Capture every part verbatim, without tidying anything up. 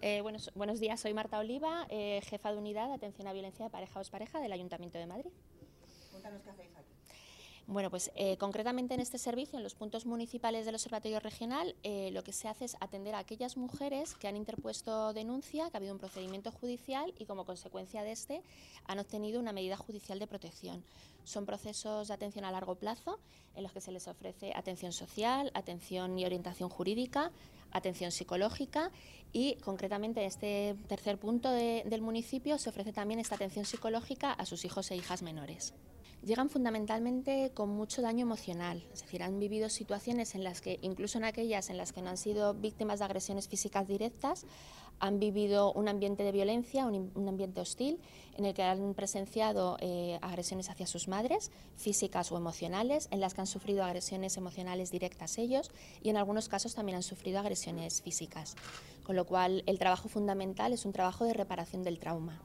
Eh, buenos, buenos días, soy Marta Oliva, eh, jefa de unidad de atención a violencia de pareja o expareja del Ayuntamiento de Madrid. Cuéntanos qué hacéis aquí. Bueno, pues eh, concretamente en este servicio, en los puntos municipales del Observatorio Regional, eh, lo que se hace es atender a aquellas mujeres que han interpuesto denuncia, que ha habido un procedimiento judicial y como consecuencia de este han obtenido una medida judicial de protección. Son procesos de atención a largo plazo en los que se les ofrece atención social, atención y orientación jurídica, atención psicológica y concretamente en este tercer punto de, del municipio se ofrece también esta atención psicológica a sus hijos e hijas menores. Llegan fundamentalmente con mucho daño emocional, es decir, han vivido situaciones en las que, incluso en aquellas en las que no han sido víctimas de agresiones físicas directas, han vivido un ambiente de violencia, un, un ambiente hostil, en el que han presenciado eh, agresiones hacia sus madres, físicas o emocionales, en las que han sufrido agresiones emocionales directas ellos y en algunos casos también han sufrido agresiones físicas. Con lo cual, el trabajo fundamental es un trabajo de reparación del trauma.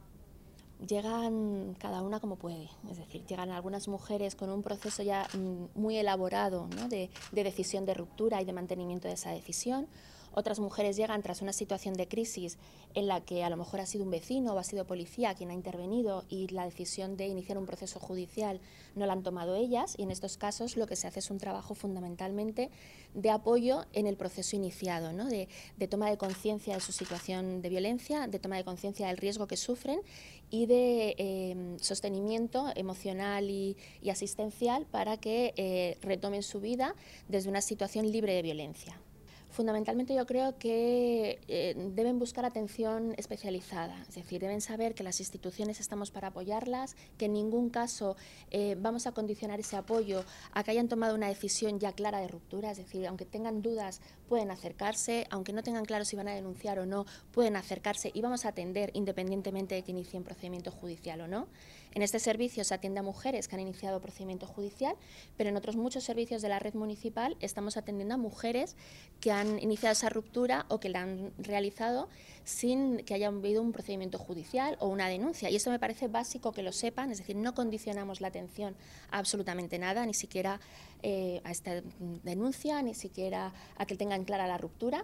Llegan cada una como puede, es decir, llegan algunas mujeres con un proceso ya muy elaborado, ¿no? de, de decisión de ruptura y de mantenimiento de esa decisión. Otras mujeres llegan tras una situación de crisis en la que a lo mejor ha sido un vecino o ha sido policía quien ha intervenido y la decisión de iniciar un proceso judicial no la han tomado ellas, y en estos casos lo que se hace es un trabajo fundamentalmente de apoyo en el proceso iniciado, ¿no? de, de toma de conciencia de su situación de violencia, de toma de conciencia del riesgo que sufren y de eh, sostenimiento emocional y, y asistencial para que eh, retomen su vida desde una situación libre de violencia. Fundamentalmente yo creo que eh, deben buscar atención especializada, es decir, deben saber que las instituciones estamos para apoyarlas, que en ningún caso eh, vamos a condicionar ese apoyo a que hayan tomado una decisión ya clara de ruptura, es decir, aunque tengan dudas pueden acercarse, aunque no tengan claro si van a denunciar o no, pueden acercarse y vamos a atender independientemente de que inicien procedimiento judicial o no. En este servicio se atiende a mujeres que han iniciado procedimiento judicial, pero en otros muchos servicios de la red municipal estamos atendiendo a mujeres que han iniciado esa ruptura o que la han realizado sin que haya habido un procedimiento judicial o una denuncia. Y esto me parece básico que lo sepan, es decir, no condicionamos la atención a absolutamente nada, ni siquiera eh, a esta denuncia, ni siquiera a que tengan clara la ruptura.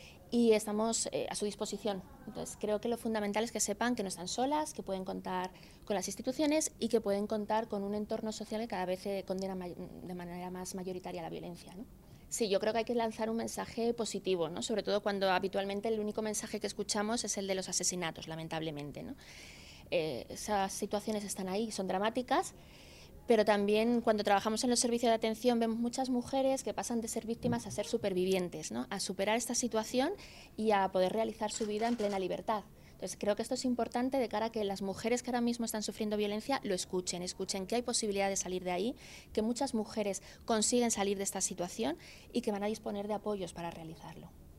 Y estamos eh, a su disposición. Entonces, creo que lo fundamental es que sepan que no están solas, que pueden contar con las instituciones y que pueden contar con un entorno social que cada vez se condena de manera más mayoritaria la violencia, ¿no? Sí, yo creo que hay que lanzar un mensaje positivo, ¿no? Sobre todo cuando habitualmente el único mensaje que escuchamos es el de los asesinatos, lamentablemente, ¿no? Eh, esas situaciones están ahí, son dramáticas, pero también cuando trabajamos en los servicios de atención vemos muchas mujeres que pasan de ser víctimas a ser supervivientes, ¿no? A superar esta situación y a poder realizar su vida en plena libertad. Entonces creo que esto es importante de cara a que las mujeres que ahora mismo están sufriendo violencia lo escuchen, escuchen que hay posibilidad de salir de ahí, que muchas mujeres consiguen salir de esta situación y que van a disponer de apoyos para realizarlo.